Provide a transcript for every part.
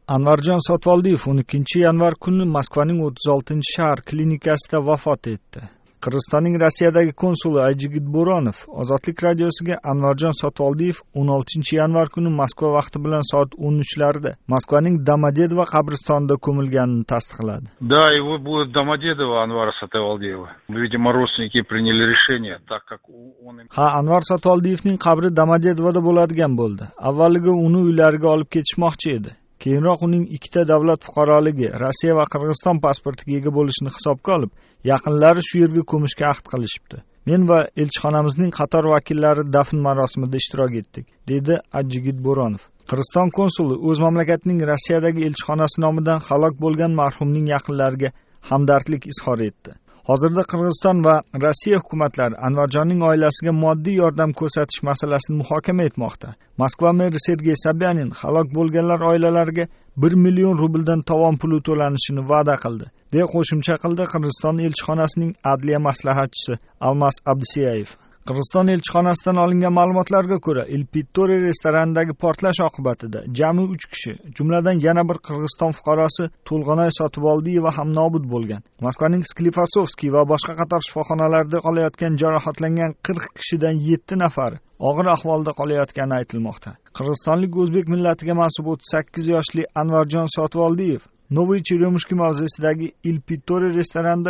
Anvarjon Sotvoldiyev 12 yanvar kuni Moskvaning 36-shahar klinikasida vafot etdi. Qirg'izistonning Rossiyadagi konsuli Ajigit Bo'ronov Ozodlik radiosiga Anvarjon Sotvoldiyev 16 yanvar kuni Moskva vaqti bilan soat 13larda Moskvaning Domodedovo qabristonida ko'milganini tasdiqladi. Да, его будет Домодедово Анвара Сотvoldiyeва. Видимо, родственники приняли решение, так как он... Anvar Sotvoldiyevning qabri Domodedovoda bo'ladigan bo'ldi. Avvaliga uni uylariga olib ketishmoqchi edi. Keyinroq uning ikkita davlat fuqaroligi, Rossiya va Qirg'iziston pasportiga ega bo'lishini hisobga olib, yaqinlari shu yerga ko'mishga ahd qilishibdi. Men va elchixonamizning qator vakillari dafn marosimida ishtirok etdik, dedi Ajigit Bo'ronov. Qirg'iziston konsuli o'z mamlakatining Rossiyadagi elchixonasi nomidan halok bo'lgan marhumning yaqinlariga hamdardlik izhor etdi. Hozirda Qirg'iziston va Rossiya hukumatlari Anvarjonning oilasiga moddiy yordam ko'rsatish masalasini muhokama etmoqda. Moskva meri Sergey Sobyanin halok bo'lganlar oilalariga 1 million rubldan tovon puli to'lanishini va'da qildi, deya qo'shimcha qildi Qirg'iziston elchixonasining adliya maslahatchisi Almas Abdisiyayev. Qirg'iziston elchixonasidan olingan ma'lumotlarga ko'ra, Il Pittore restoranidagi portlash oqibatida jami 3 kishi, jumladan yana bir Qirg'iziston fuqarosi To'lg'anoy Sotvoldiyeva ham nobud bo'lgan. Moskvaning Sklifosovskiy va boshqa qator shifoxonalarda qolayotgan jarohatlangan 40 kishidan 7 nafari og'ir ahvolda qolayotgani aytilmoqda. Qirg'izistonlik o'zbek millatiga mansub 38 yoshli Anvarjon Sotvoldiyev Novoy Cheryomishki mavzesidagi Il Pittore restoranida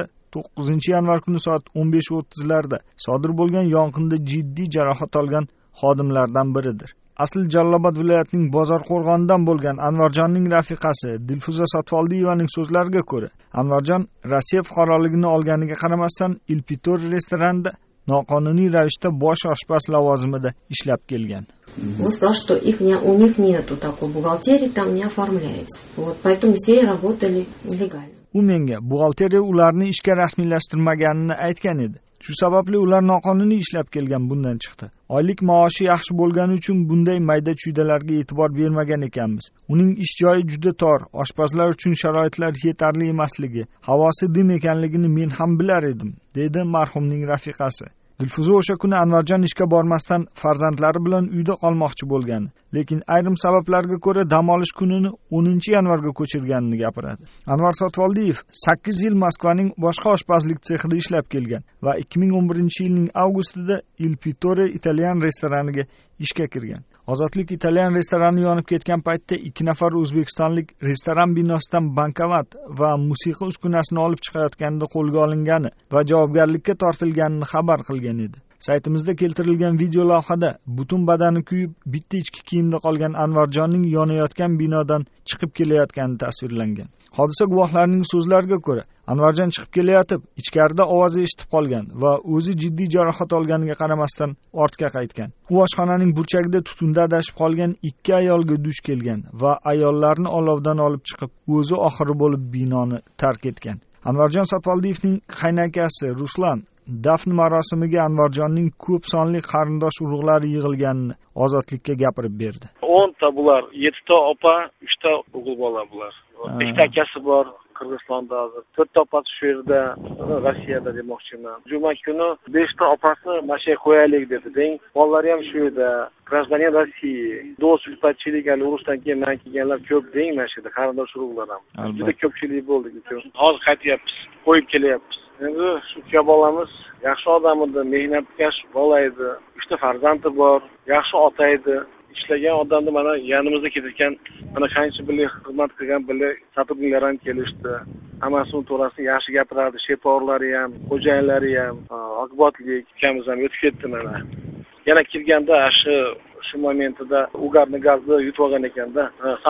9 yanvar kuni soat 15:30larda sodir bo'lgan yong'inda jiddiy jarohat olgan xodimlardan biridir. Asl Jalolobod viloyatining Bozor qo'rg'onidan bo'lgan Anvarjonning rafiqasi Dilfuza Sotvoldiyevaning so'zlariga ko'ra, Anvarjon Rossiya fuqaroligini olganiga qaramasdan Il Pittore restoranida noqonuniy ravishda bosh oshpaz lavozimida ishlab kelgan. Он сказал, что у них нету такой бухгалтерии, там не оформляется. Вот, поэтому все работали нелегально. U menga buxgalteriya ularni ishga rasmiylashtirmaganini aytgan edi. Shu sababli ular noqonuniy ishlab kelgan bundan chiqdi. Oylik maoshi yaxshi bo'lgani uchun bunday mayda-chuydalarga e'tibor bermagan ekanmiz. Uning ish joyi juda tor, oshpazlar uchun sharoitlar yetarli emasligi, havosi dim ekanligini men ham bilar edim, dedi marhumning rafiqasi. Dilfuza o'sha kuni Anvarjon ishga bormasdan farzandlari bilan uyda qolmoqchi bo'lgan, lekin ayrim sabablarga ko'ra dam olish kunini 10 yanvarga ko'chirganini gapiradi. Anvar Sotvoldiyev 8 yil Moskvaning boshqa oshpazlik sexida ishlab kelgan va 2011-yilning avgustida Il Pittore italyan restoraniga ishga kirgan. Ozodlik italyan restorani yonib ketgan paytda 2 nafar o'zbekistonlik restoran binosidan bankovat va musiqa uskunasini olib chiqayotganida qo'lga olingani va javobgarlikka tortilganini xabar qilgan edi. Saytimizda keltirilgan video lavhada butun badani kuyib, bitta ichki kiyimda qolgan Anvarjonning yonayotgan binodan chiqib kelayotgani tasvirlangan. Hodisa guvohlarining so'zlariga ko'ra, Anvarjon chiqib kelayotib, ichkarida ovoz eshitib qolgan va o'zi jiddiy jarohat olganiga qaramasdan ortga qaytgan. U oshxonaning burchagida tutunda adashib qolgan 2 ayolga duch kelgan va ayollarni olovdan olib chiqib, o'zi oxiri bo'lib binoni tark etgan. Anvarjon Sotvoldiyevning qaynakasi Ruslan dafn marosimiga Anvarjonning ko'p sonli qarindosh urug'lari yig'ilganini Ozodlikka gapirib berdi. 10 ta bular, 7 ta opa, 3 ta o'g'il bola bular. 5 ta akasi bor Qirg'izistonda hozir. 4 ta opasi shu yerda, Rossiyada demoqchiman. Juma kuni 5 ta opasi mashay qo'yaylik dedi. Deng, bolalari ham shu yerda. Гражданин России. Do'stlikchilik hali urushdan keyin men kelganlar ko'p deng mana shu yerda qarindosh urug'lar ham. Juda ko'pchilik bo'ldi. Hozir qaytyapmiz, qo'yib kelyapmiz. Endi shu uka bolamiz yaxshi odam edi, mehnatkash bola edi. 3 ta farzandi bor, yaxshi ota edi. Ishlagan odamni mana yanimizda ketgan, mana qancha birga xizmat qilgan birga sotrudniklar ham kelishdi. Hammasini to'g'risida yaxshi gapirardi, sheporlari ham, xo'jayinlari ham, oqibatlik ukamiz ham o'tib ketdi mana. Yana kelganda shu momentida ugarni gazni yutib olgan ekanda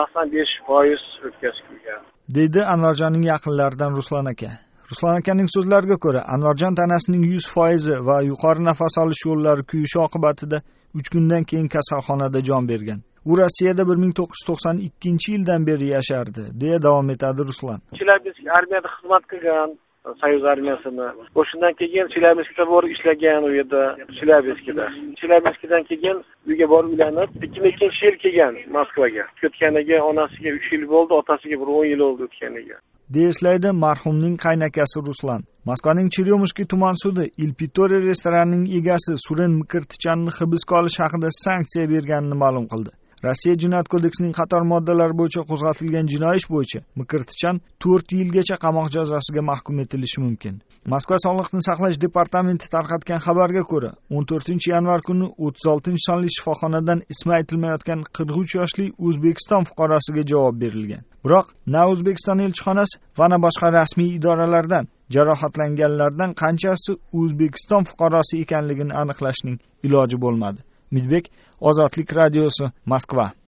85% o'tkazib kelgan, dedi Anvarjonning yaqinlaridan Ruslan aka. Ruslan akaning so'zlariga ko'ra, Anvarjon tanasining 100% va yuqori nafas olish yo'llari kuyishi oqibatida 3 kundan keyin kasalxonada jon bergan. U Rossiyada 1992-yildan beri yashardi, deya davom etadi Ruslan. Chelyabinsk armiyada xizmat qilgan, Soyuz armiyasini. O'shandan keyin Chelyabinskda borib ishlagan u yerda, Chelyabinskdan keyin uyga borib uylanib, 2002-yil kelgan Moskvaga. Ketganiga onasiga 3 yil bo'ldi, otasiga 10 yil oldi o'tganiga. Deyislaydi marhumning qaynakasi Ruslan. Moskvaning Cheryomishki tuman sudi Il Pittore restoranining egasi Suren Mikirtichanni hibsga olish haqida sanksiya berganini ma'lum qildi. Rossiya Jinoyat kodeksining qator moddalari bo'yicha qo'zg'atilgan jinoiy ish bo'yicha Mikirtichan 4 yilgacha qamoq jazosiga mahkum etilishi mumkin. Moskva Sog'liqni saqlash departamenti tarqatgan xabarga ko'ra, 14-yanvar kuni 36 sonli shifoxonadan ismi aytilmayotgan 43 yoshli O'zbekiston fuqarosiga javob berilgan. Biroq na O'zbekiston elchixonasi va na boshqa rasmiy idoralardan jarohatlanganlardan qanchasi O'zbekiston fuqarosi ekanligini aniqlashning iloji bo'lmadi. Midbek, Ozodlik radiosi, Moskva.